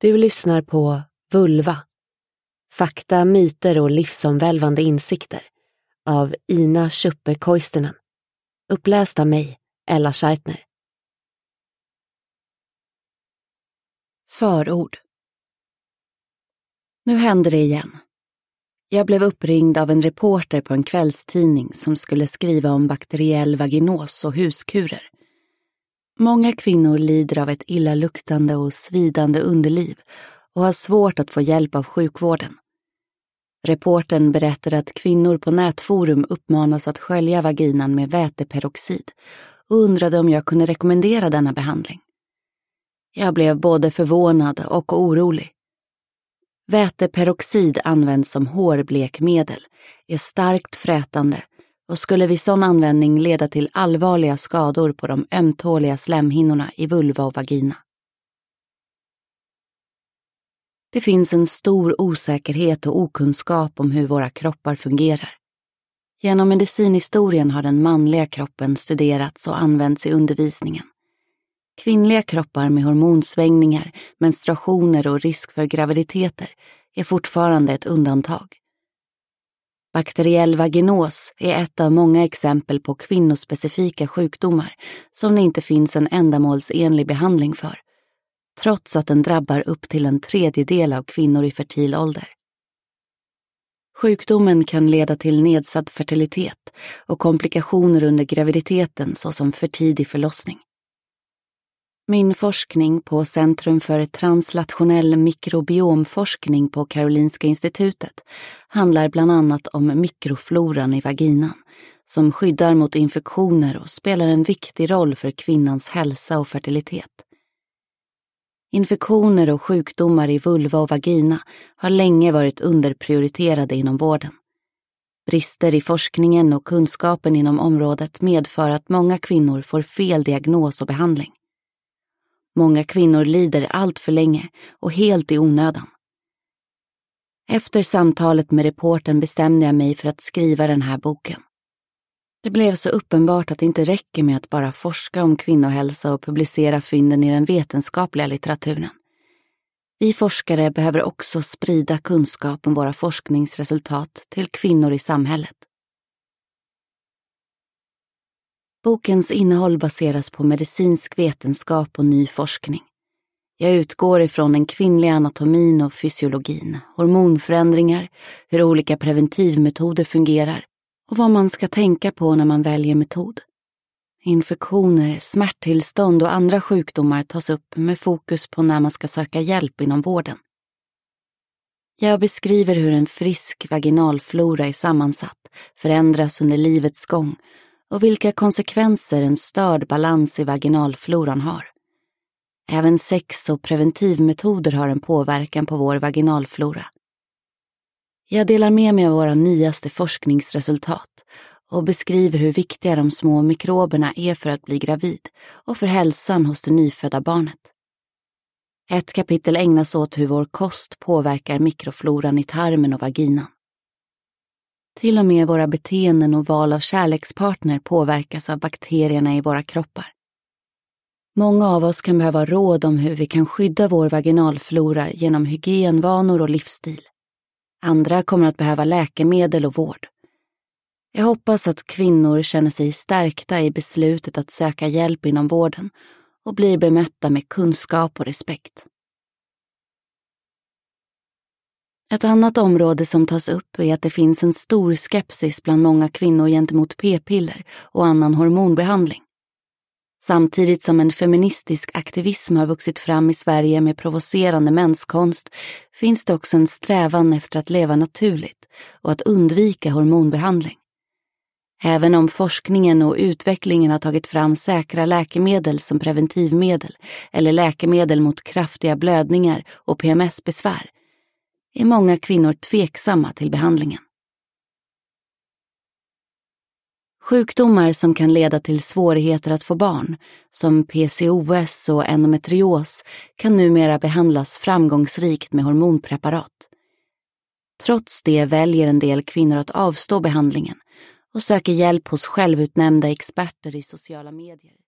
Du lyssnar på Vulva. Fakta, myter och livsomvälvande insikter av Ina Schuppe Koistinen. Uppläst av mig, Ella Scheitner. Förord. Nu hände det igen. Jag blev uppringd av en reporter på en kvällstidning som skulle skriva om bakteriell vaginos och huskurer. Många kvinnor lider av ett illaluktande och svidande underliv och har svårt att få hjälp av sjukvården. Reportern berättade att kvinnor på nätforum uppmanas att skölja vaginan med väteperoxid och undrade om jag kunde rekommendera denna behandling. Jag blev både förvånad och orolig. Väteperoxid används som hårblekmedel, är starkt frätande och skulle vid sån användning leda till allvarliga skador på de ömtåliga slemhinnorna i vulva och vagina. Det finns en stor osäkerhet och okunskap om hur våra kroppar fungerar. Genom medicinhistorien har den manliga kroppen studerats och använts i undervisningen. Kvinnliga kroppar med hormonsvängningar, menstruationer och risk för graviditeter är fortfarande ett undantag. Bakteriell vaginos är ett av många exempel på kvinnospecifika sjukdomar som det inte finns en ändamålsenlig behandling för, trots att den drabbar upp till 1/3 av kvinnor i fertil ålder. Sjukdomen kan leda till nedsatt fertilitet och komplikationer under graviditeten såsom för tidig förlossning. Min forskning på Centrum för translationell mikrobiomforskning på Karolinska institutet handlar bland annat om mikrofloran i vaginan som skyddar mot infektioner och spelar en viktig roll för kvinnans hälsa och fertilitet. Infektioner och sjukdomar i vulva och vagina har länge varit underprioriterade inom vården. Brister i forskningen och kunskapen inom området medför att många kvinnor får fel diagnos och behandling. Många kvinnor lider allt för länge och helt i onödan. Efter samtalet med reportern bestämde jag mig för att skriva den här boken. Det blev så uppenbart att det inte räcker med att bara forska om kvinnohälsa och publicera fynden i den vetenskapliga litteraturen. Vi forskare behöver också sprida kunskap om våra forskningsresultat till kvinnor i samhället. Bokens innehåll baseras på medicinsk vetenskap och ny forskning. Jag utgår ifrån den kvinnliga anatomin och fysiologin, hormonförändringar, hur olika preventivmetoder fungerar och vad man ska tänka på när man väljer metod. Infektioner, smärttillstånd och andra sjukdomar tas upp med fokus på när man ska söka hjälp inom vården. Jag beskriver hur en frisk vaginalflora är sammansatt, förändras under livets gång och vilka konsekvenser en störd balans i vaginalfloran har. Även sex- och preventivmetoder har en påverkan på vår vaginalflora. Jag delar med mig av våra nyaste forskningsresultat och beskriver hur viktiga de små mikroberna är för att bli gravid och för hälsan hos det nyfödda barnet. Ett kapitel ägnas åt hur vår kost påverkar mikrofloran i tarmen och vaginan. Till och med våra beteenden och val av kärlekspartner påverkas av bakterierna i våra kroppar. Många av oss kan behöva råd om hur vi kan skydda vår vaginalflora genom hygienvanor och livsstil. Andra kommer att behöva läkemedel och vård. Jag hoppas att kvinnor känner sig stärkta i beslutet att söka hjälp inom vården och blir bemötta med kunskap och respekt. Ett annat område som tas upp är att det finns en stor skepsis bland många kvinnor gentemot p-piller och annan hormonbehandling. Samtidigt som en feministisk aktivism har vuxit fram i Sverige med provocerande menskonst finns det också en strävan efter att leva naturligt och att undvika hormonbehandling. Även om forskningen och utvecklingen har tagit fram säkra läkemedel som preventivmedel eller läkemedel mot kraftiga blödningar och PMS-besvär är många kvinnor tveksamma till behandlingen. Sjukdomar som kan leda till svårigheter att få barn, som PCOS och endometrios, kan numera behandlas framgångsrikt med hormonpreparat. Trots det väljer en del kvinnor att avstå behandlingen och söker hjälp hos självutnämnda experter i sociala medier.